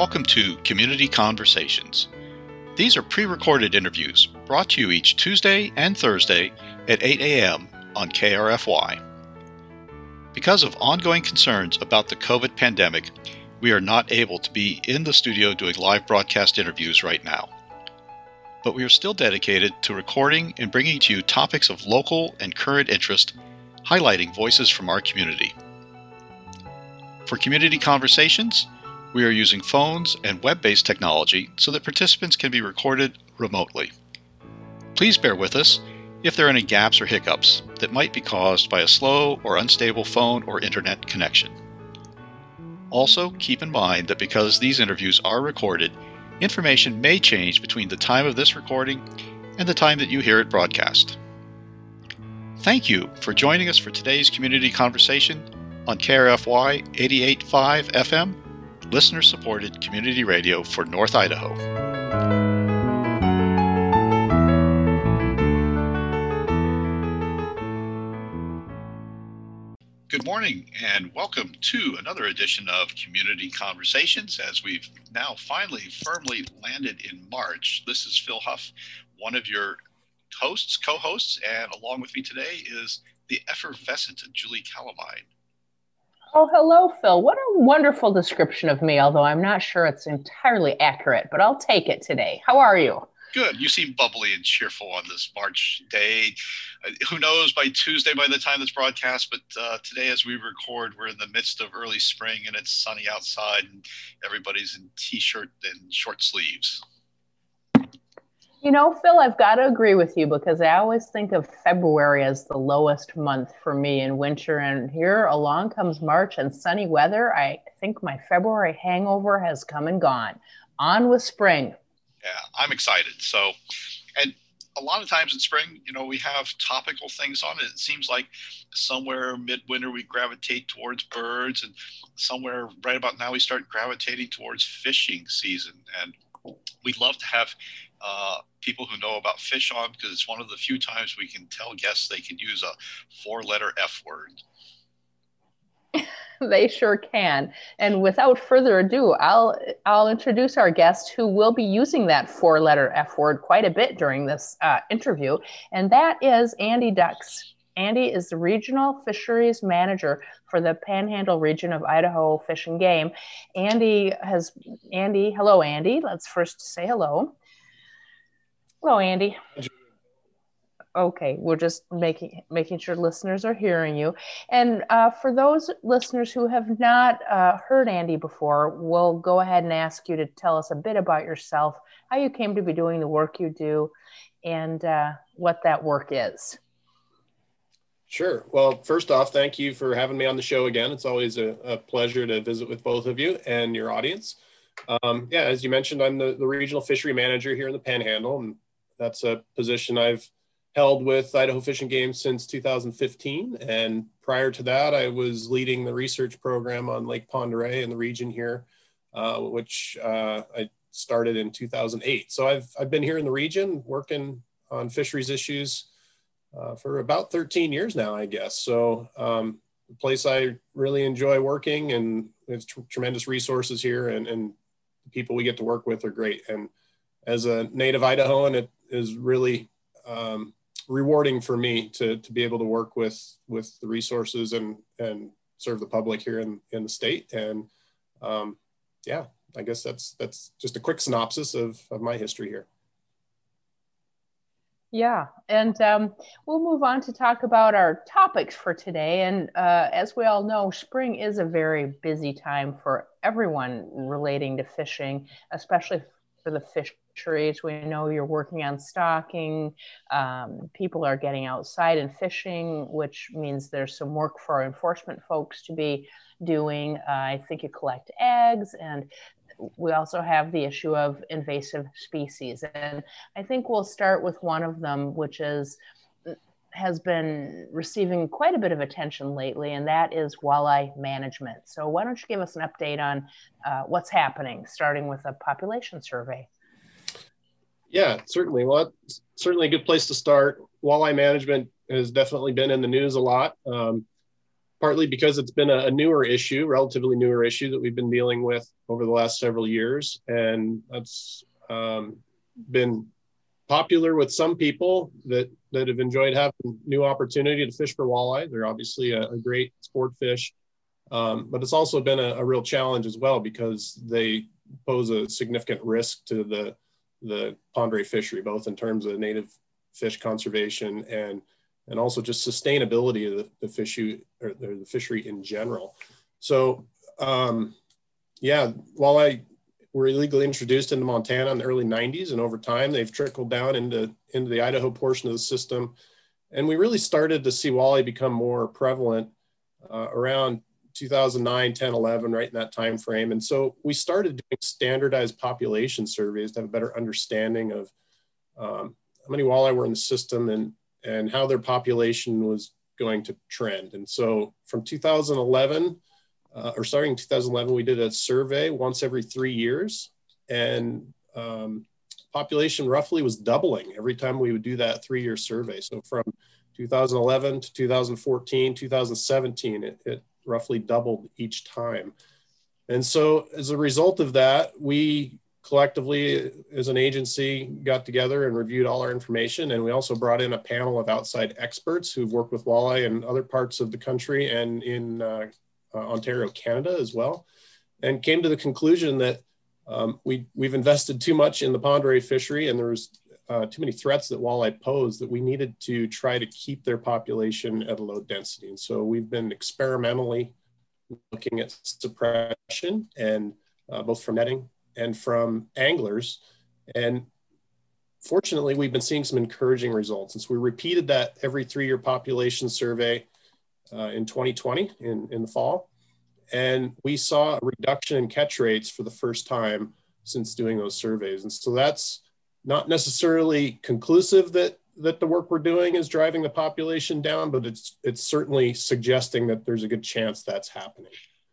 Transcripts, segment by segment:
welcome to Community Conversations. These are pre-recorded interviews brought to you each Tuesday and Thursday at 8 a.m. on KRFY. Because of ongoing concerns about the COVID pandemic, we are not able to be in the studio doing live broadcast interviews right now. But we are still dedicated to recording and bringing to you topics of local and current interest, highlighting voices from our community. For Community Conversations, we are using phones and web-based technology so that participants can be recorded remotely. Please bear with us if there are any gaps or hiccups that might be caused by a slow or unstable phone or internet connection. Also, keep in mind that because these interviews are recorded, information may change between the time of this recording and the time that you hear it broadcast. Thank you for joining us for today's Community Conversation on KRFY 88.5 FM, listener-supported community radio for North Idaho. Good morning and welcome to another edition of Community Conversations as we've now finally firmly landed in March. This is Phil Huff, one of your hosts, co-hosts, and along with me today is the effervescent Julie Calamine. Oh, hello, Phil. What a wonderful description of me, although I'm not sure it's entirely accurate, but I'll take it today. How are you? Good. You seem bubbly and cheerful on this March day. Who knows by Tuesday, by the time this broadcast, but today as we record, we're in the midst of early spring and it's sunny outside and everybody's in t-shirt and short sleeves. You know, Phil, I've got to agree with you because I always think of February as the lowest month for me in winter. And here along comes March and sunny weather. I think my February hangover has come and gone. On with spring. Yeah, I'm excited. So, and a lot of times in spring, you know, we have topical things on it. It seems like somewhere midwinter we gravitate towards birds, and somewhere right about now we start gravitating towards fishing season. And we'd love to have people who know about fish on because it's one of the few times we can tell guests they can use a 4-letter F word. They sure can. And without further ado, I'll introduce our guest who will be using that 4-letter F word quite a bit during this interview, and that is Andy Dux. Andy is the Regional Fisheries Manager for the Panhandle region of Idaho Fish and Game. Hello, Andy. Let's first say hello. Hello, Andy. Okay, we're just making sure listeners are hearing you. And for those listeners who have not heard Andy before, we'll go ahead and ask you to tell us a bit about yourself, how you came to be doing the work you do, and what that work is. Sure. Well, first off, thank you for having me on the show again. It's always a pleasure to visit with both of you and your audience. As you mentioned, I'm the Regional Fishery Manager here in the Panhandle, and that's a position I've held with Idaho Fish and Game since 2015. And prior to that, I was leading the research program on Lake Pend Oreille in the region here, which I started in 2008. So I've been here in the region working on fisheries issues for about 13 years now, I guess. So a place I really enjoy working, and it's tremendous resources here, and the people we get to work with are great. And as a native Idahoan, it is really rewarding for me to be able to work with the resources and serve the public here in the state. And I guess that's just a quick synopsis of my history here. Yeah, and we'll move on to talk about our topics for today. And as we all know, spring is a very busy time for everyone relating to fishing, especially for the fisheries. We know you're working on stocking. People are getting outside and fishing, which means there's some work for our enforcement folks to be doing. I think you collect eggs, and we also have the issue of invasive species. And I think we'll start with one of them, which has been receiving quite a bit of attention lately, and that is walleye management. So why don't you give us an update on what's happening, starting with a population survey? Yeah, certainly. Well, it's certainly a good place to start. Walleye management has definitely been in the news a lot. partly because it's been a newer issue, relatively newer issue that we've been dealing with over the last several years. And that's been popular with some people that have enjoyed having new opportunity to fish for walleye. They're obviously a great sport fish, but it's also been a real challenge as well because they pose a significant risk to the pond ray fishery, both in terms of native fish conservation and also just sustainability of the fishery in general. So yeah, walleye were illegally introduced into Montana in the early 90s, and over time they've trickled down into the Idaho portion of the system. And we really started to see walleye become more prevalent around 2009, 10, 11, right in that time frame. And so we started doing standardized population surveys to have a better understanding of how many walleye were in the system and how their population was going to trend. And so from 2011, or starting in 2011, we did a survey once every 3 years, and population roughly was doubling every time we would do that 3-year survey. So from 2011 to 2014, 2017, it roughly doubled each time. And so as a result of that, we collectively as an agency got together and reviewed all our information. And we also brought in a panel of outside experts who've worked with walleye in other parts of the country and in Ontario, Canada as well, and came to the conclusion that we've invested too much in the pond ray fishery, and there was too many threats that walleye pose that we needed to try to keep their population at a low density. And so we've been experimentally looking at suppression, and both from netting and from anglers. And fortunately, we've been seeing some encouraging results. And so we repeated that every 3-year population survey in 2020 in the fall. And we saw a reduction in catch rates for the first time since doing those surveys. And so that's not necessarily conclusive that the work we're doing is driving the population down, but it's certainly suggesting that there's a good chance that's happening.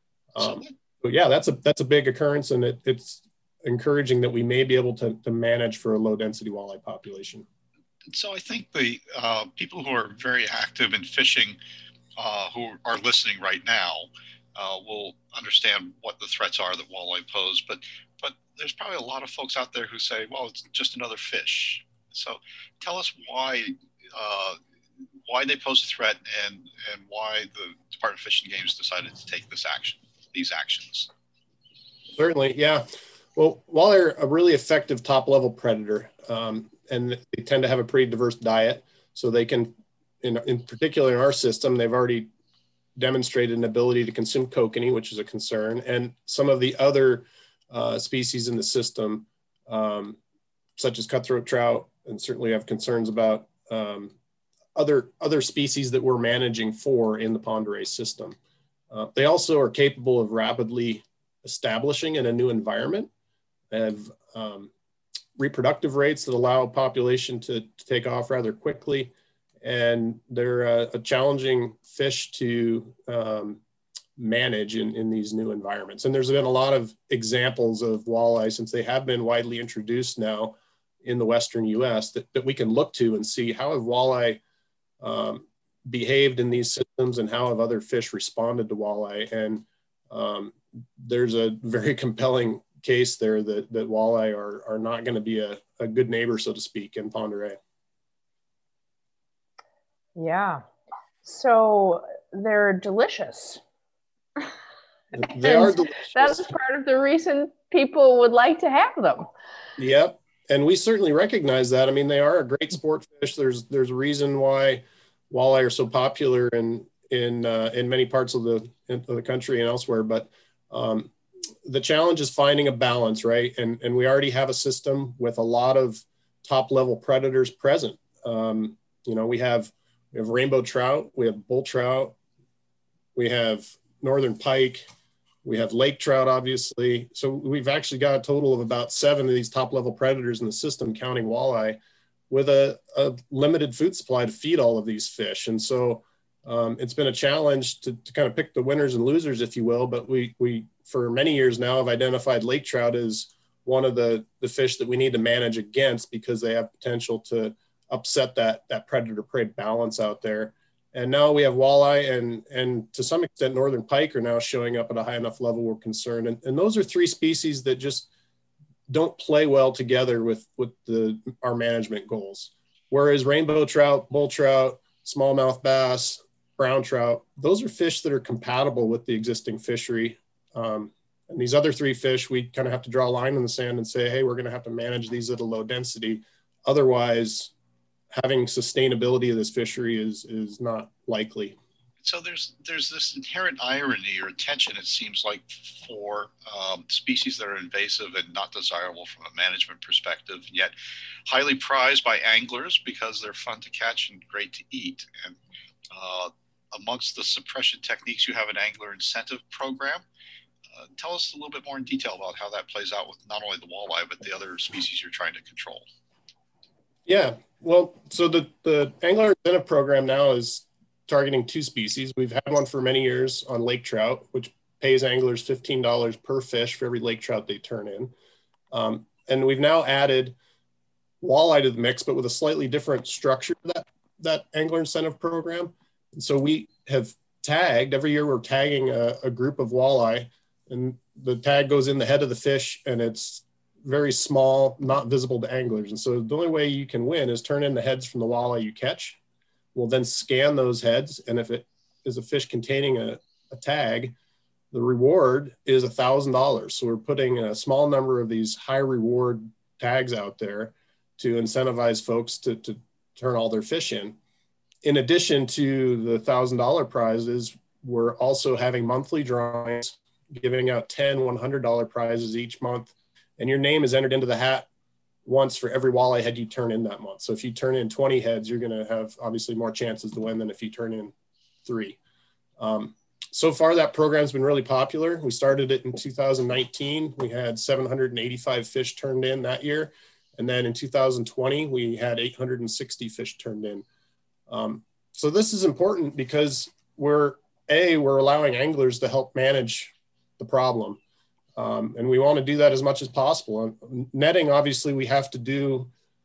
But yeah, that's a big occurrence, and it's encouraging that we may be able to manage for a low density walleye population. So I think the people who are very active in fishing, who are listening right now, will understand what the threats are that walleye pose. But there's probably a lot of folks out there who say, well, it's just another fish. So tell us why they pose a threat and why the Department of Fish and Games decided to take these actions. Certainly, yeah. Well, walleye are a really effective top-level predator, and they tend to have a pretty diverse diet. So they can, in particular in our system, they've already demonstrated an ability to consume kokanee, which is a concern, and some of the other species in the system, such as cutthroat trout, and certainly have concerns about other species that we're managing for in the pond ray system. They also are capable of rapidly establishing in a new environment, have reproductive rates that allow a population to take off rather quickly, and they're a challenging fish to manage in these new environments. And there's been a lot of examples of walleye, since they have been widely introduced now in the Western US, that we can look to and see how have walleye behaved in these systems and how have other fish responded to walleye. And there's a very compelling case there that walleye are not going to be a good neighbor, so to speak, in pond ray. Yeah. So they're delicious. They are delicious. That's part of the reason people would like to have them. Yep. And we certainly recognize that. I mean, they are a great sport fish. There's a reason why walleye are so popular in many parts of the country and elsewhere. But the challenge is finding a balance, right? And we already have a system with a lot of top level predators present. We have rainbow trout, we have bull trout, we have northern pike, we have lake trout, obviously. So we've actually got a total of about 7 of these top level predators in the system, counting walleye, with a limited food supply to feed all of these fish. And so it's been a challenge to kind of pick the winners and losers, if you will. But we for many years now have identified lake trout as one of the fish that we need to manage against, because they have potential to upset that predator prey balance out there. And now we have walleye and to some extent northern pike are now showing up at a high enough level we're concerned. And those are three species that just don't play well together with our management goals. Whereas rainbow trout, bull trout, smallmouth bass, brown trout, those are fish that are compatible with the existing fishery. And these other three fish, we kind of have to draw a line in the sand and say, hey, we're going to have to manage these at a low density. Otherwise, having sustainability of this fishery is not likely. So there's this inherent irony or tension, it seems like, for species that are invasive and not desirable from a management perspective, yet highly prized by anglers because they're fun to catch and great to eat. And amongst the suppression techniques, you have an angler incentive program. Tell us a little bit more in detail about how that plays out with not only the walleye, but the other species you're trying to control. Yeah, well, so the angler incentive program now is targeting two species. We've had one for many years on lake trout, which pays anglers $15 per fish for every lake trout they turn in. And we've now added walleye to the mix, but with a slightly different structure to that angler incentive program. And so we have tagged, every year we're tagging a group of walleye, and the tag goes in the head of the fish, and it's very small, not visible to anglers. And so the only way you can win is turn in the heads from the walleye you catch. We'll then scan those heads, and if it is a fish containing a tag, the reward is $1,000. So we're putting a small number of these high reward tags out there to incentivize folks to turn all their fish in. In addition to the $1,000 prizes, we're also having monthly drawings, giving out 10 $100 prizes each month. And your name is entered into the hat once for every walleye head you turn in that month. So if you turn in 20 heads, you're going to have obviously more chances to win than if you turn in 3. So far, that program's been really popular. We started it in 2019. We had 785 fish turned in that year. And then in 2020, we had 860 fish turned in. So this is important because we're allowing anglers to help manage the problem. And we want to do that as much as possible. And netting, obviously, we have to do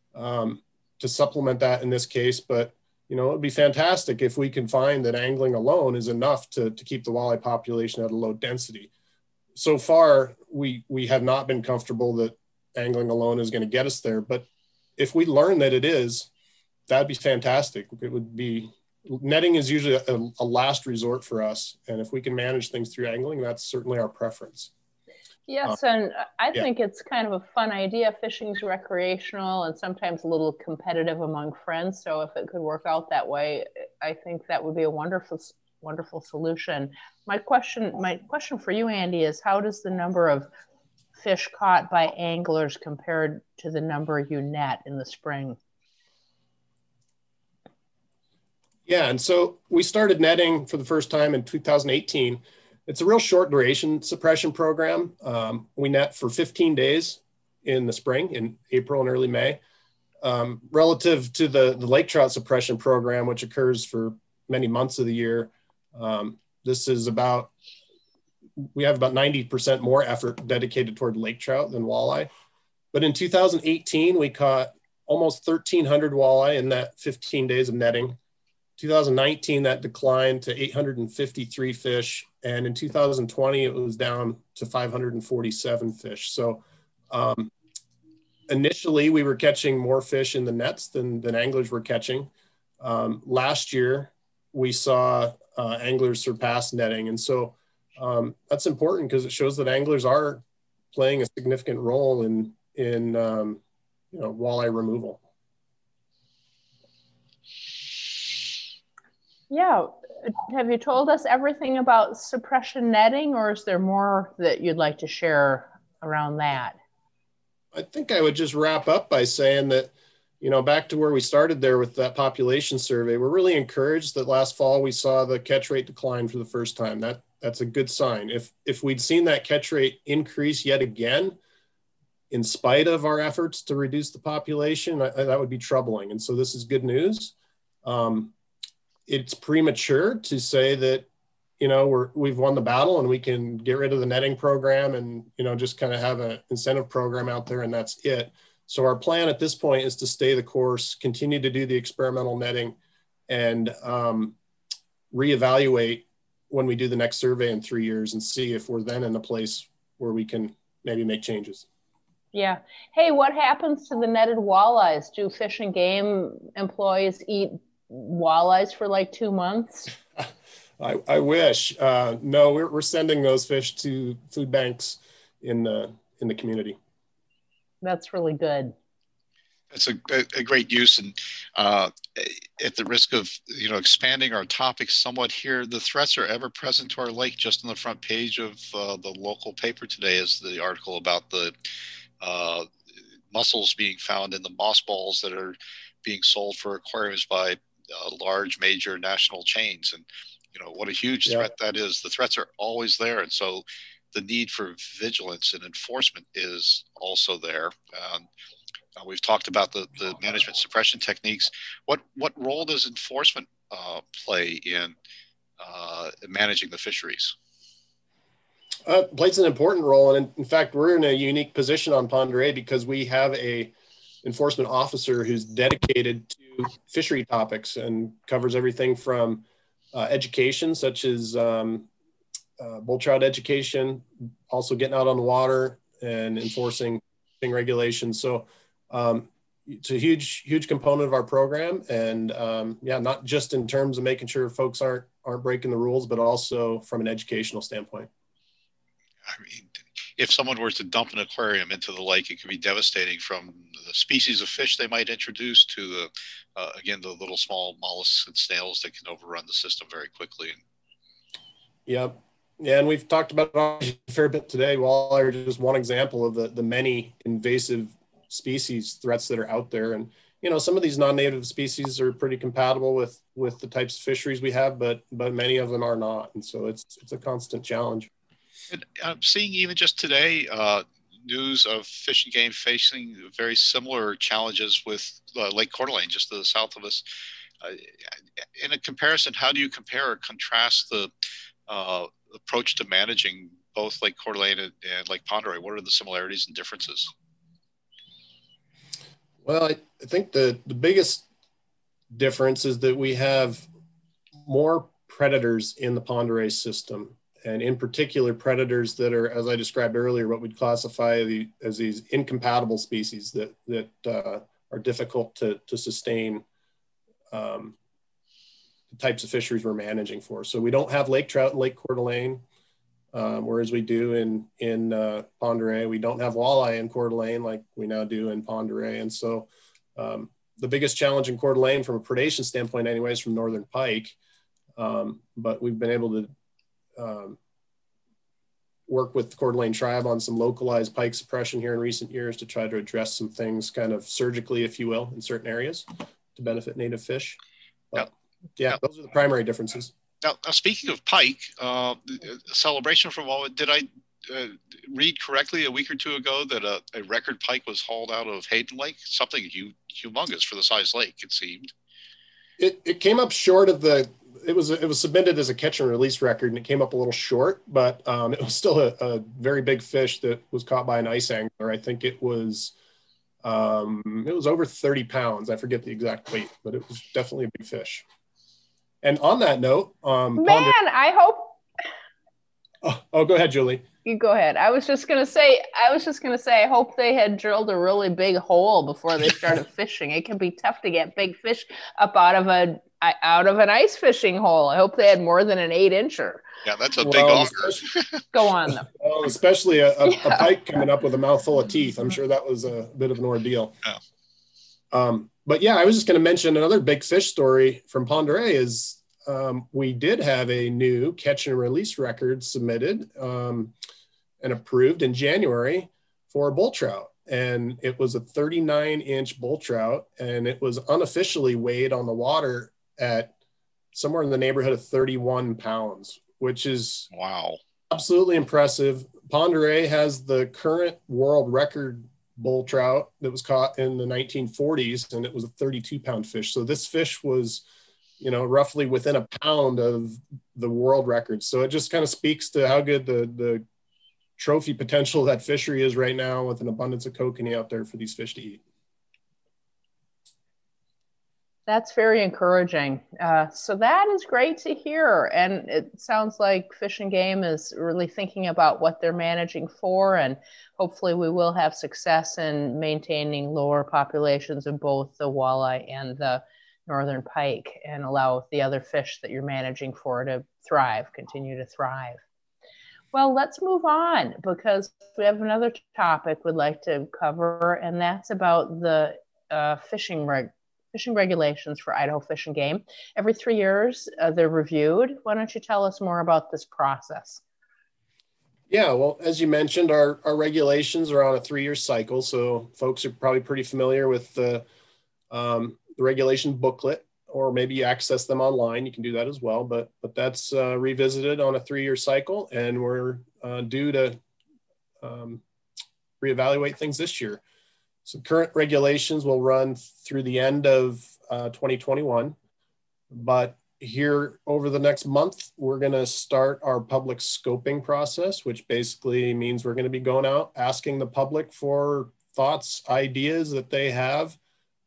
to supplement that in this case. But, it would be fantastic if we can find that angling alone is enough to keep the walleye population at a low density. So far, we have not been comfortable that angling alone is going to get us there. But if we learn that it is, that'd be fantastic. It would be, netting is usually a last resort for us. And if we can manage things through angling, that's certainly our preference. Yes, and I think it's kind of a fun idea. Fishing's recreational and sometimes a little competitive among friends. So if it could work out that way, I think that would be a wonderful solution. My question for you, Andy, is how does the number of fish caught by anglers compared to the number you net in the spring? Yeah, and so we started netting for the first time in 2018. It's a real short duration suppression program. We net for 15 days in the spring, in April and early May. Relative to the lake trout suppression program, which occurs for many months of the year, this is we have about 90% more effort dedicated toward lake trout than walleye. But in 2018, we caught almost 1,300 walleye in that 15 days of netting. 2019, that declined to 853 fish. And in 2020, it was down to 547 fish. So initially, we were catching more fish in the nets than anglers were catching. Last year, we saw anglers surpass netting. And so that's important because it shows that anglers are playing a significant role in walleye removal. Yeah. Have you told us everything about suppression netting, or is there more that you'd like to share around that? I think I would just wrap up by saying that, back to where we started there with that population survey, we're really encouraged that last fall we saw the catch rate decline for the first time. That's a good sign. If we'd seen that catch rate increase yet again, in spite of our efforts to reduce the population, that would be troubling. And so this is good news. It's premature to say that, we've won the battle and we can get rid of the netting program and, just kind of have an incentive program out there and that's it. So our plan at this point is to stay the course, continue to do the experimental netting and reevaluate when we do the next survey in 3 years and see if we're then in a place where we can maybe make changes. Yeah. Hey, what happens to the netted walleyes? Do Fish and Game employees eat walleyes for like 2 months? I wish. No, we're sending those fish to food banks in the community. That's really good. It's a great use, and at the risk of expanding our topic somewhat here, the threats are ever present to our lake. Just on the front page of the local paper today is the article about the mussels being found in the mossballs that are being sold for aquariums by large major national chains, and what a huge threat that is. The threats are always there, and so the need for vigilance and enforcement is also there. We've talked about the management suppression techniques. What role does enforcement play in managing the fisheries? Plays an important role, and in fact, we're in a unique position on Pend Oreille because we have a enforcement officer who's dedicated to fishery topics and covers everything from education, such as bull trout education, also getting out on the water and enforcing regulations. So it's a huge component of our program, and not just in terms of making sure folks aren't breaking the rules, but also from an educational standpoint. I mean, if someone were to dump an aquarium into the lake, it could be devastating, from the species of fish they might introduce to the little small mollusks and snails that can overrun the system very quickly. Yep. Yeah, and we've talked about it a fair bit today. Walleye are just one example of the many invasive species threats that are out there. And, some of these non-native species are pretty compatible with the types of fisheries we have, but many of them are not. And so it's a constant challenge. And I'm seeing even just today news of Fish and Game facing very similar challenges with Lake Coeur d'Alene, just to the south of us. In a comparison, how do you compare or contrast the approach to managing both Lake Coeur d'Alene and Lake Pend Oreille? What are the similarities and differences? Well, I think the biggest difference is that we have more predators in the Pend Oreille system, and in particular predators that are, as I described earlier, what we'd classify as these incompatible species that are difficult to sustain the types of fisheries we're managing for. So we don't have lake trout in Lake Coeur d'Alene, whereas we do in Pend Oreille. We don't have walleye in Coeur d'Alene like we now do in Pend Oreille. And so the biggest challenge in Coeur d'Alene from a predation standpoint anyways from northern pike, but we've been able to work with the Coeur d'Alene tribe on some localized pike suppression here in recent years to try to address some things kind of surgically, if you will, in certain areas to benefit native fish. But those are the primary differences. Now speaking of pike, celebration for a moment, did I read correctly a week or two ago that a record pike was hauled out of Hayden Lake? Something humongous for the size lake, it seemed. It came up short of it was submitted as a catch and release record, and it came up a little short, but it was still a very big fish that was caught by an ice angler. I think it was over 30 pounds. I forget the exact weight, but it was definitely a big fish. And on that note, I hope. Oh, go ahead, Julie. You go ahead. I was just gonna say, I hope they had drilled a really big hole before they started fishing. It can be tough to get big fish up out of an ice fishing hole. I hope they had more than an 8-incher. Yeah, that's a big auger. Go on though. Well, especially a pike coming up with a mouthful of teeth. I'm sure that was a bit of an ordeal. Yeah. But yeah, I was just going to mention another big fish story from Pend Oreille is we did have a new catch and release record submitted and approved in January for a bull trout. And it was a 39-inch bull trout, and it was unofficially weighed on the water at somewhere in the neighborhood of 31 pounds, which is absolutely impressive. Pend Oreille has the current world record bull trout that was caught in the 1940s, and it was a 32-pound fish. So this fish was, roughly within a pound of the world record. So it just kind of speaks to how good the trophy potential of that fishery is right now, with an abundance of kokanee out there for these fish to eat. That's very encouraging. So that is great to hear. And it sounds like Fish and Game is really thinking about what they're managing for. And hopefully we will have success in maintaining lower populations of both the walleye and the northern pike and allow the other fish that you're managing for to thrive, continue to thrive. Well, let's move on because we have another topic we'd like to cover, and that's about the fishing regulations for Idaho Fish and Game. Every 3 years, they're reviewed. Why don't you tell us more about this process? Yeah, well, as you mentioned, our regulations are on a 3-year cycle. So folks are probably pretty familiar with the regulation booklet, or maybe you access them online. You can do that as well. But that's revisited on a 3-year cycle, and we're due to reevaluate things this year. So current regulations will run through the end of 2021, but here over the next month, we're going to start our public scoping process, which basically means we're going to be going out, asking the public for thoughts, ideas that they have.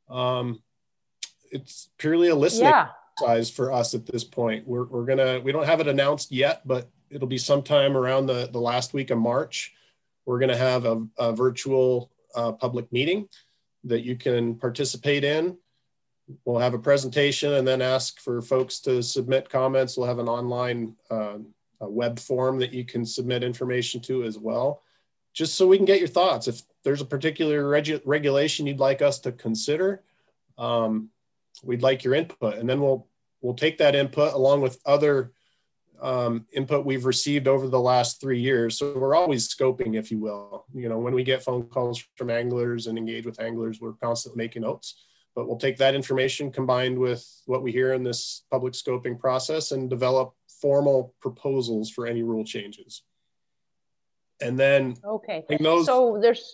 It's purely a listening exercise for us at this point. We don't have it announced yet, but it'll be sometime around the last week of March. We're going to have a virtual public meeting that you can participate in. We'll have a presentation and then ask for folks to submit comments. We'll have an online a web form that you can submit information to as well, just so we can get your thoughts. If there's a particular regulation you'd like us to consider, we'd like your input, and then we'll take that input along with other input we've received over the last 3 years. So we're always scoping, if you will. When we get phone calls from anglers and engage with anglers, we're constantly making notes. But we'll take that information combined with what we hear in this public scoping process and develop formal proposals for any rule changes. And then so there's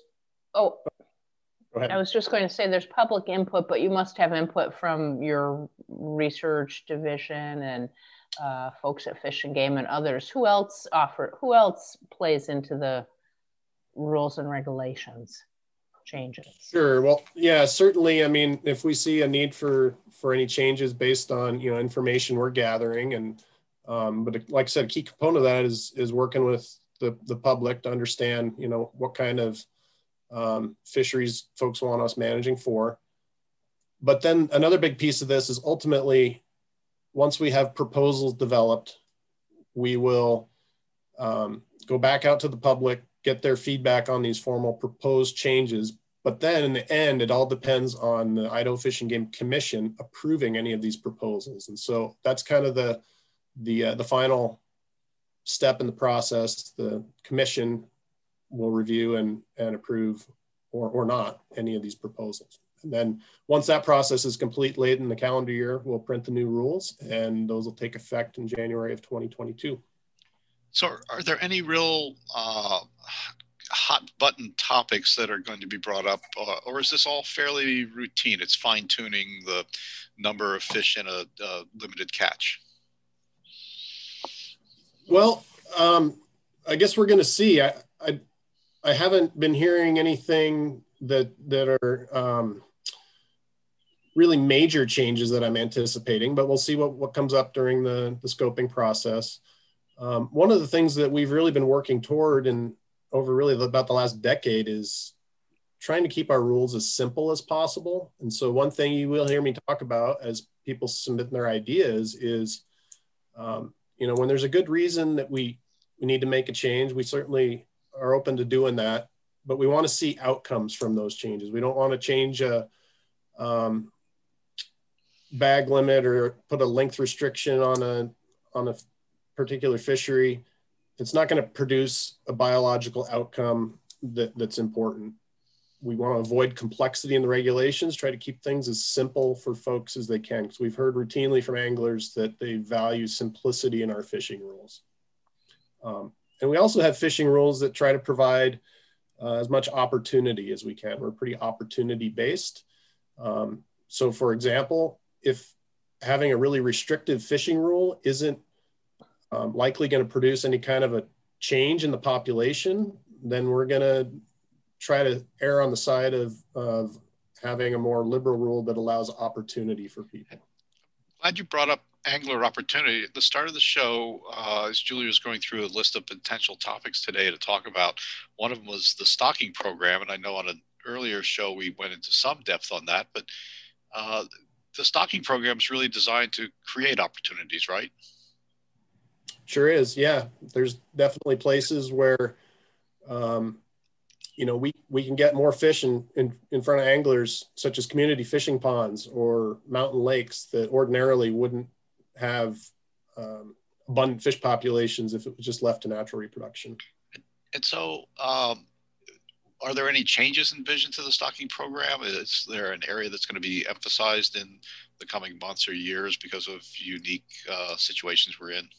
I was just going to say there's public input, but you must have input from your research division and folks at Fish and Game and others. Who else plays into the rules and regulations changes? Sure. Well, yeah, certainly. I mean, if we see a need for any changes based on information we're gathering, and but like I said, a key component of that is working with the public to understand what kind of fisheries folks want us managing for. But then another big piece of this is ultimately, once we have proposals developed, we will go back out to the public, get their feedback on these formal proposed changes. But then in the end, it all depends on the Idaho Fish and Game Commission approving any of these proposals. And so that's kind of the final step in the process. The commission will review and approve or not any of these proposals. And then once that process is complete late in the calendar year, we'll print the new rules, and those will take effect in January of 2022. So are there any real hot button topics that are going to be brought up, or is this all fairly routine? It's fine tuning the number of fish in a limited catch. Well, I guess we're going to see. I haven't been hearing anything that are really major changes that I'm anticipating, but we'll see what comes up during the scoping process. One of the things that we've really been working toward and over really about the last decade is trying to keep our rules as simple as possible. And so one thing you will hear me talk about as people submit their ideas is, when there's a good reason that we need to make a change, we certainly are open to doing that, but we want to see outcomes from those changes. We don't want to change a bag limit or put a length restriction on a particular fishery. It's not going to produce a biological outcome that's important. We want to avoid complexity in the regulations, try to keep things as simple for folks as they can, because we've heard routinely from anglers that they value simplicity in our fishing rules. And we also have fishing rules that try to provide as much opportunity as we can. We're pretty opportunity based. So for example, if having a really restrictive fishing rule isn't likely going to produce any kind of a change in the population, then we're going to try to err on the side of having a more liberal rule that allows opportunity for people. Glad you brought up angler opportunity. At the start of the show, as Julie was going through a list of potential topics today to talk about, one of them was the stocking program. And I know on an earlier show, we went into some depth on that, but the stocking program is really designed to create opportunities, right? Sure is. Yeah. There's definitely places where, we can get more fish in front of anglers, such as community fishing ponds or mountain lakes that ordinarily wouldn't have abundant fish populations if it was just left to natural reproduction. And so are there any changes in vision to the stocking program? Is there an area that's going to be emphasized in the coming months or years because of unique situations we're in?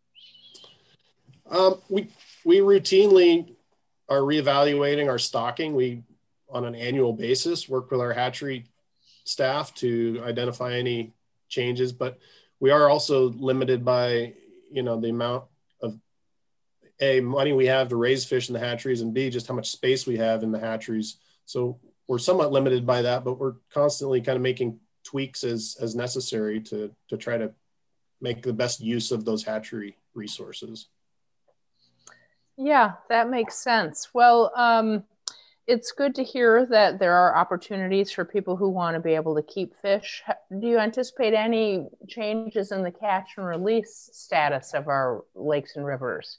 We routinely are reevaluating our stocking. We, on an annual basis, work with our hatchery staff to identify any changes, but we are also limited by, the amount of money we have to raise fish in the hatcheries, and B, just how much space we have in the hatcheries. So we're somewhat limited by that, but we're constantly kind of making tweaks as necessary to try to make the best use of those hatchery resources. Yeah, that makes sense. Well, it's good to hear that there are opportunities for people who want to be able to keep fish. Do you anticipate any changes in the catch and release status of our lakes and rivers?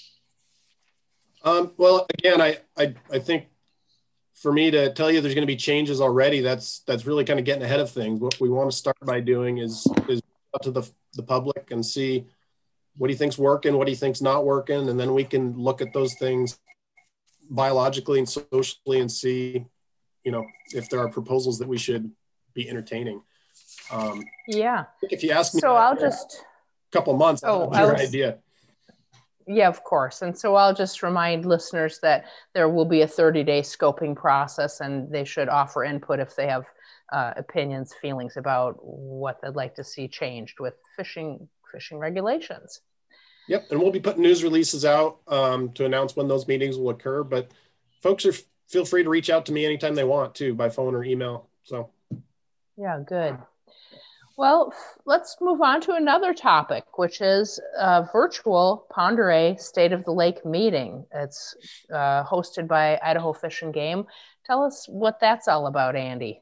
Well, again, I think for me to tell you there's going to be changes already, that's really kind of getting ahead of things. What we want to start by doing is up to the public and see what do you think's working, what do you think's not working, and then we can look at those things biologically and socially and see, if there are proposals that we should be entertaining. Yeah. If you ask me, so I'll just a couple of months, I'll have your idea. Yeah, of course. And so I'll just remind listeners that there will be a 30-day scoping process, and they should offer input if they have opinions, feelings about what they'd like to see changed with fishing regulations. Yep, and we'll be putting news releases out to announce when those meetings will occur. But folks feel free to reach out to me anytime they want to, by phone or email. So, yeah, good. Well, let's move on to another topic, which is a virtual Pend Oreille State of the Lake meeting. It's hosted by Idaho Fish and Game. Tell us what that's all about, Andy.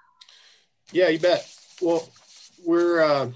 Yeah, you bet. Well, we're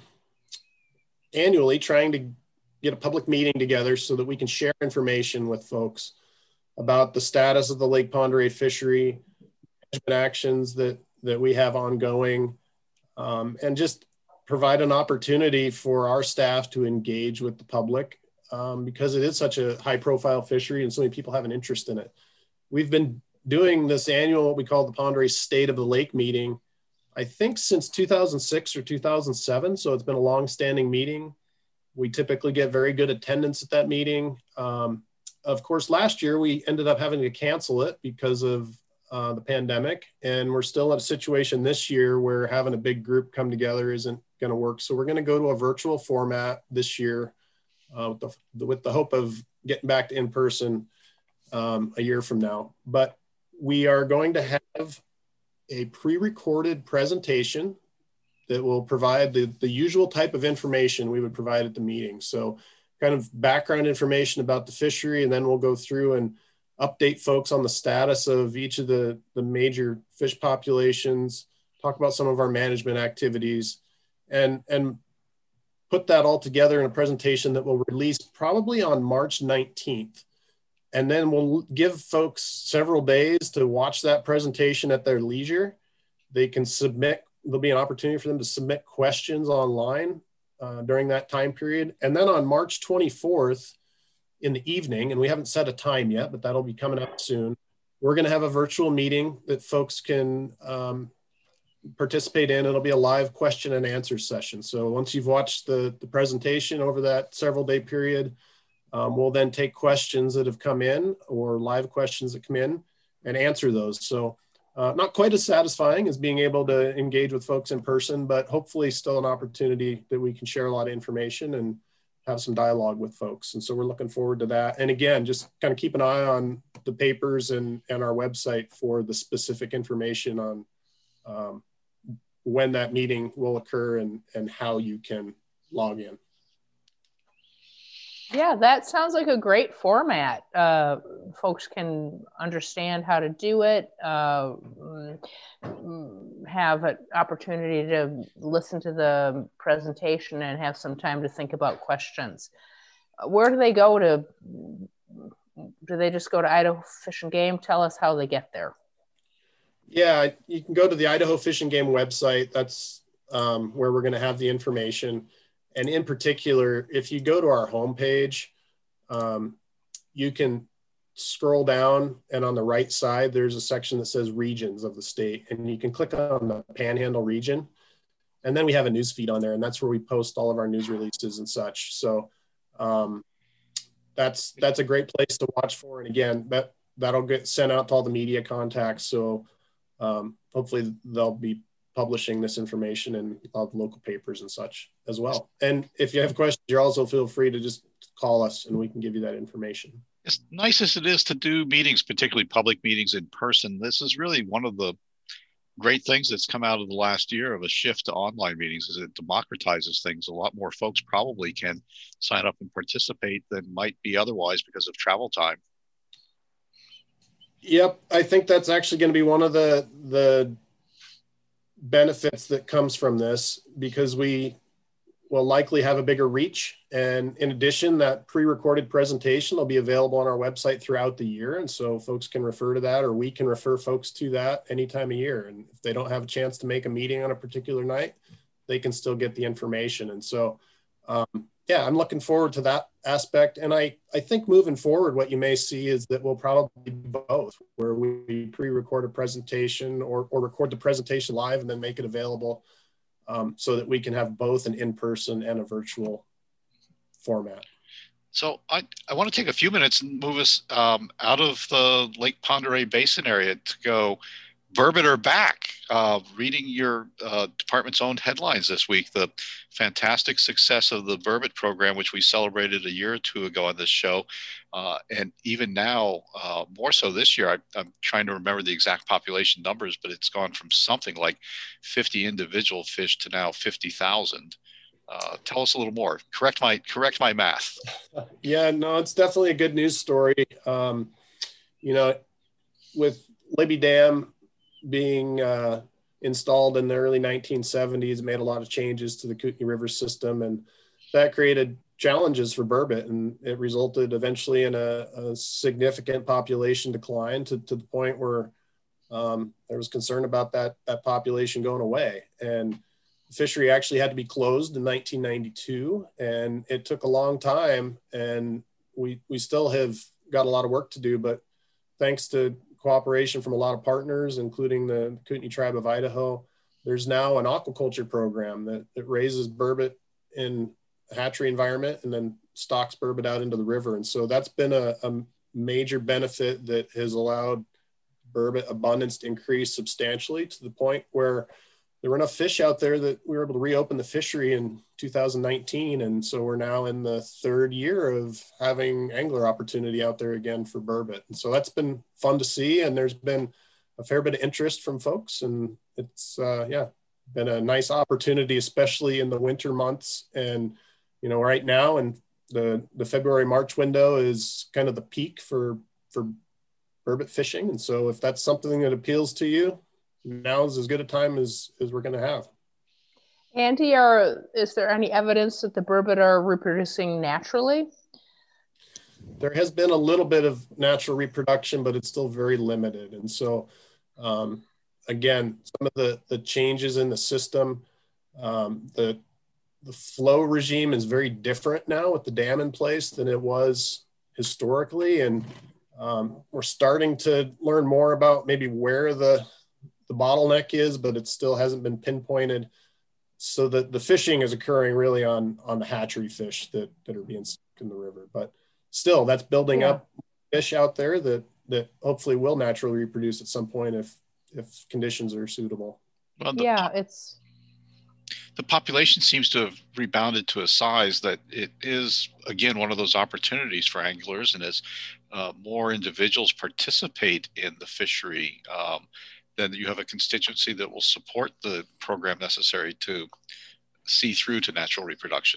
annually trying to get a public meeting together so that we can share information with folks about the status of the Lake Pend Oreille fishery, management actions that we have ongoing, and just provide an opportunity for our staff to engage with the public because it is such a high profile fishery and so many people have an interest in it. We've been doing this annual, what we call the Pend Oreille State of the Lake meeting, I think since 2006 or 2007. So it's been a long-standing meeting. We typically get very good attendance at that meeting. Of course, last year we ended up having to cancel it because of the pandemic, and we're still in a situation this year where having a big group come together isn't going to work. So we're going to go to a virtual format this year with the hope of getting back to in-person a year from now. But we are going to have a pre-recorded presentation that will provide the usual type of information we would provide at the meeting. So kind of background information about the fishery, and then we'll go through and update folks on the status of each of the major fish populations, talk about some of our management activities, and put that all together in a presentation that will release probably on March 19th. And then we'll give folks several days to watch that presentation at their leisure. They can submit, there'll be an opportunity for them to submit questions online during that time period. And then on March 24th in the evening, and we haven't set a time yet, but that'll be coming up soon, we're going to have a virtual meeting that folks can participate in. It'll be a live question and answer session. So once you've watched the presentation over that several day period, we'll then take questions that have come in or live questions that come in and answer those. So not quite as satisfying as being able to engage with folks in person, but hopefully still an opportunity that we can share a lot of information and have some dialogue with folks. And so we're looking forward to that. And again, just kind of keep an eye on the papers and our website for the specific information on when that meeting will occur and how you can log in. Yeah, that sounds like a great format. Folks can understand how to do it, have an opportunity to listen to the presentation and have some time to think about questions. Where do they go to? Do they just go to Idaho Fish and Game? Tell us how they get there. Yeah, you can go to the Idaho Fish and Game website. That's where we're going to have the information. And in particular, if you go to our homepage, you can scroll down, and on the right side, there's a section that says regions of the state, and you can click on the Panhandle region. And then we have a news feed on there, and that's where we post all of our news releases and such. So that's a great place to watch for. And again, that'll get sent out to all the media contacts. So hopefully they'll be publishing this information in all the local papers and such as well. And if you have questions, you also feel free to just call us and we can give you that information. As nice as it is to do meetings, particularly public meetings in person, this is really one of the great things that's come out of the last year of a shift to online meetings. Is it democratizes things. A lot more folks probably can sign up and participate than might be otherwise because of travel time. Yep, I think that's actually going to be one of the benefits that comes from this, because we will likely have a bigger reach. And in addition, that pre-recorded presentation will be available on our website throughout the year. And so folks can refer to that, or we can refer folks to that any time of year. And if they don't have a chance to make a meeting on a particular night, they can still get the information. And so, yeah, I'm looking forward to that aspect. And I think moving forward, what you may see is that we'll probably do both, where we pre-record a presentation or record the presentation live and then make it available, so that we can have both an in-person and a virtual format. So I want to take a few minutes and move us out of the Lake Pend Oreille Basin area to go Burbot are back. Reading your department's own headlines this week, the fantastic success of the Burbot program, which we celebrated a year or two ago on this show. And even now, more so this year, I'm trying to remember the exact population numbers, but it's gone from something like 50 individual fish to now 50,000. Tell us a little more. Correct my math. Yeah, no, it's definitely a good news story. With Libby Dam being installed in the early 1970s, made a lot of changes to the Kootenai River system, and that created challenges for burbot, and it resulted eventually in a significant population decline to the point where there was concern about that population going away. And the fishery actually had to be closed in 1992, and it took a long time, and we still have got a lot of work to do, but thanks to cooperation from a lot of partners, including the Kootenai Tribe of Idaho, there's now an aquaculture program that raises burbot in a hatchery environment and then stocks burbot out into the river. And so that's been a major benefit that has allowed burbot abundance to increase substantially, to the point where there were enough fish out there that we were able to reopen the fishery in 2019. And so we're now in the third year of having angler opportunity out there again for burbot. And so that's been fun to see. And there's been a fair bit of interest from folks. And it's, been a nice opportunity, especially in the winter months. And, right now, and the February, March window is kind of the peak for burbot fishing. And so if that's something that appeals to you, now is as good a time as we're going to have. Andy, is there any evidence that the burbot are reproducing naturally? There has been a little bit of natural reproduction, but it's still very limited. And so, again, some of the changes in the system, the flow regime is very different now with the dam in place than it was historically. And we're starting to learn more about maybe where the bottleneck is, but it still hasn't been pinpointed. So that the fishing is occurring really on the hatchery fish that are being stuck in the river. But still, that's building up fish out there that hopefully will naturally reproduce at some point if conditions are suitable. Well, the population seems to have rebounded to a size that it is, again, one of those opportunities for anglers. And as more individuals participate in the fishery, then you have a constituency that will support the program necessary to see through to natural reproduction.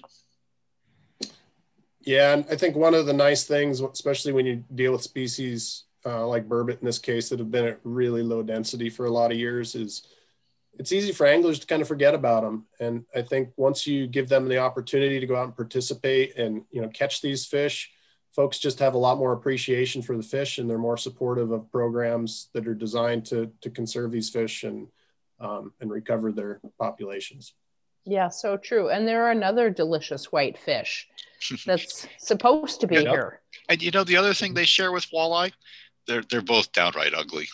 Yeah, and I think one of the nice things, especially when you deal with species like burbot in this case that have been at really low density for a lot of years, is it's easy for anglers to kind of forget about them. And I think once you give them the opportunity to go out and participate and, you know, catch these fish, folks just have a lot more appreciation for the fish, and they're more supportive of programs that are designed to conserve these fish and recover their populations. Yeah, so true. And there are another delicious white fish that's supposed to be here. And you know, the other thing they share with walleye, they're both downright ugly.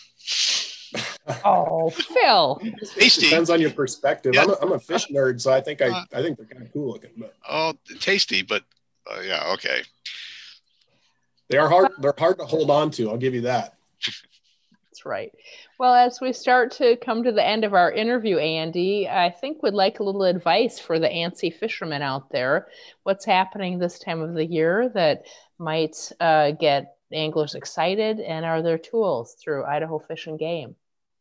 Oh, Phil. Tasty. Depends on your perspective. Yeah. I'm a fish nerd, so I think they're kind of cool looking. But. Oh, tasty, but yeah, okay. They are hard. They're hard to hold on to. I'll give you that. That's right. Well, as we start to come to the end of our interview, Andy, I think we'd like a little advice for the antsy fishermen out there. What's happening this time of the year that might get anglers excited, and are there tools through Idaho Fish and Game?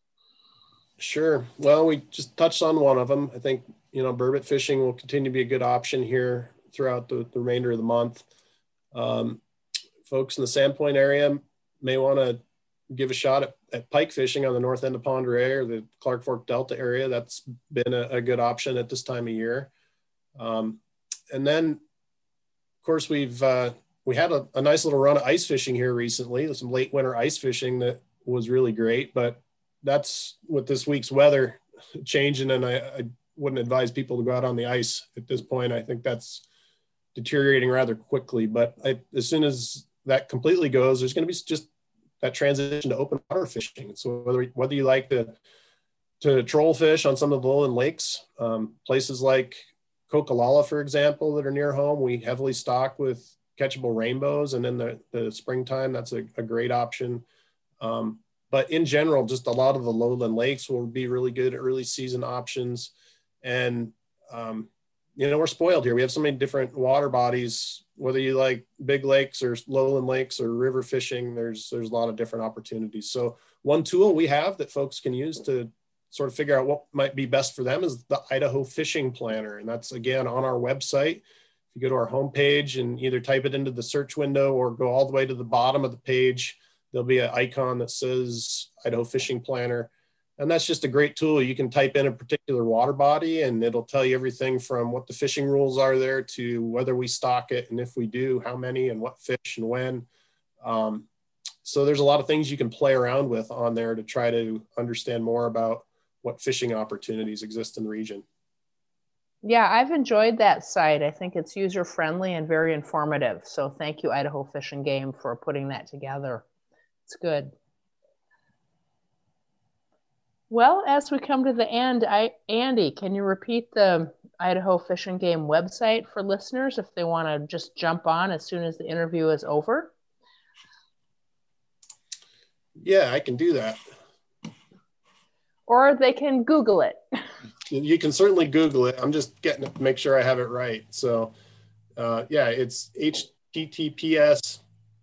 Sure. Well, we just touched on one of them. I think, you know, burbot fishing will continue to be a good option here throughout the remainder of the month. Folks in the Sandpoint area may want to give a shot at pike fishing on the north end of Pend Oreille or the Clark Fork Delta area. That's been a good option at this time of year. And then, of course, we had a nice little run of ice fishing here recently. There's some late winter ice fishing that was really great, but that's with this week's weather changing, and I wouldn't advise people to go out on the ice at this point. I think that's deteriorating rather quickly, but as soon as that completely goes, there's going to be just that transition to open water fishing. So whether you like to troll fish on some of the lowland lakes, places like Coquilala, for example, that are near home, we heavily stock with catchable rainbows, and in the springtime, that's a great option. But in general, just a lot of the lowland lakes will be really good early season options. And, you know, we're spoiled here. We have so many different water bodies, whether you like big lakes or lowland lakes or river fishing, there's a lot of different opportunities. So one tool we have that folks can use to sort of figure out what might be best for them is the Idaho Fishing Planner. And that's, again, on our website. If you go to our homepage and either type it into the search window or go all the way to the bottom of the page, there'll be an icon that says Idaho Fishing Planner. And that's just a great tool. You can type in a particular water body and it'll tell you everything from what the fishing rules are there to whether we stock it, and if we do, how many and what fish and when. So there's a lot of things you can play around with on there to try to understand more about what fishing opportunities exist in the region. Yeah, I've enjoyed that site. I think it's user-friendly and very informative. So thank you, Idaho Fish and Game, for putting that together. It's good. Well, as we come to the end, Andy, can you repeat the Idaho Fish and Game website for listeners if they want to just jump on as soon as the interview is over? Yeah, I can do that. Or they can Google it. You can certainly Google it. I'm just getting it to make sure I have it right. So, yeah, it's https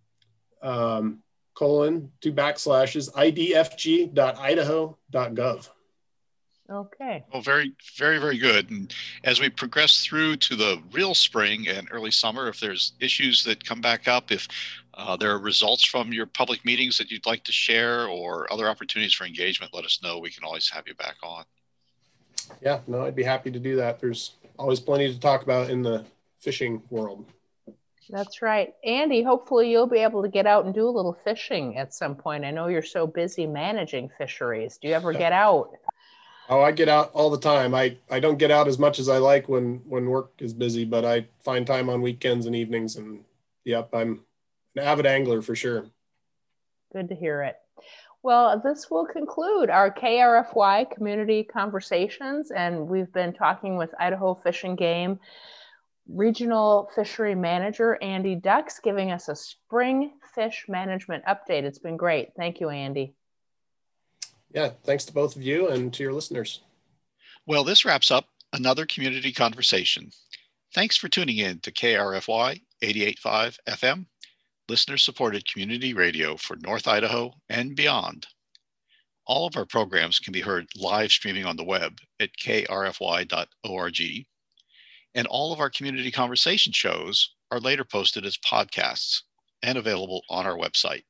:/idfg.idaho.gov. Okay. Well, very, very, very good. And as we progress through to the real spring and early summer, if there's issues that come back up, if there are results from your public meetings that you'd like to share or other opportunities for engagement, let us know. We can always have you back on. Yeah, no, I'd be happy to do that. There's always plenty to talk about in the fishing world. That's right. Andy, hopefully you'll be able to get out and do a little fishing at some point. I know you're so busy managing fisheries. Do you ever get out? Oh, I get out all the time. I don't get out as much as I like when work is busy, but I find time on weekends and evenings. And yep, I'm an avid angler for sure. Good to hear it. Well, this will conclude our KRFY community conversations, and we've been talking with Idaho Fish and Game Regional Fishery Manager Andy Dux, giving us a spring fish management update. It's been great. Thank you, Andy. Yeah, thanks to both of you and to your listeners. Well, this wraps up another community conversation. Thanks for tuning in to KRFY 88.5 FM, listener-supported community radio for North Idaho and beyond. All of our programs can be heard live streaming on the web at krfy.org, and all of our community conversation shows are later posted as podcasts and available on our website.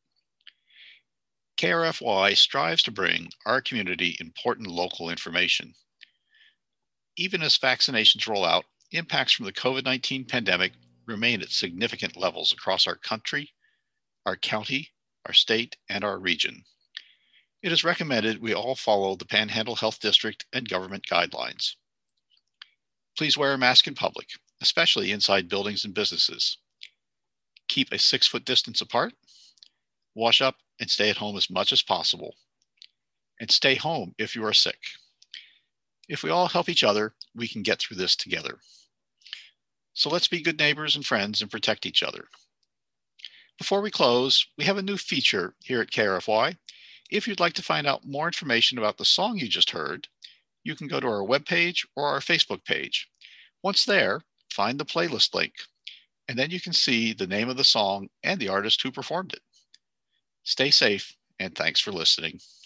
KRFY strives to bring our community important local information. Even as vaccinations roll out, impacts from the COVID-19 pandemic remain at significant levels across our country, our county, our state, and our region. It is recommended we all follow the Panhandle Health District and government guidelines. Please wear a mask in public, especially inside buildings and businesses. Keep a 6-foot distance apart. Wash up and stay at home as much as possible. And stay home if you are sick. If we all help each other, we can get through this together. So let's be good neighbors and friends and protect each other. Before we close, we have a new feature here at KRFY. If you'd like to find out more information about the song you just heard, you can go to our webpage or our Facebook page. Once there, find the playlist link, and then you can see the name of the song and the artist who performed it. Stay safe, and thanks for listening.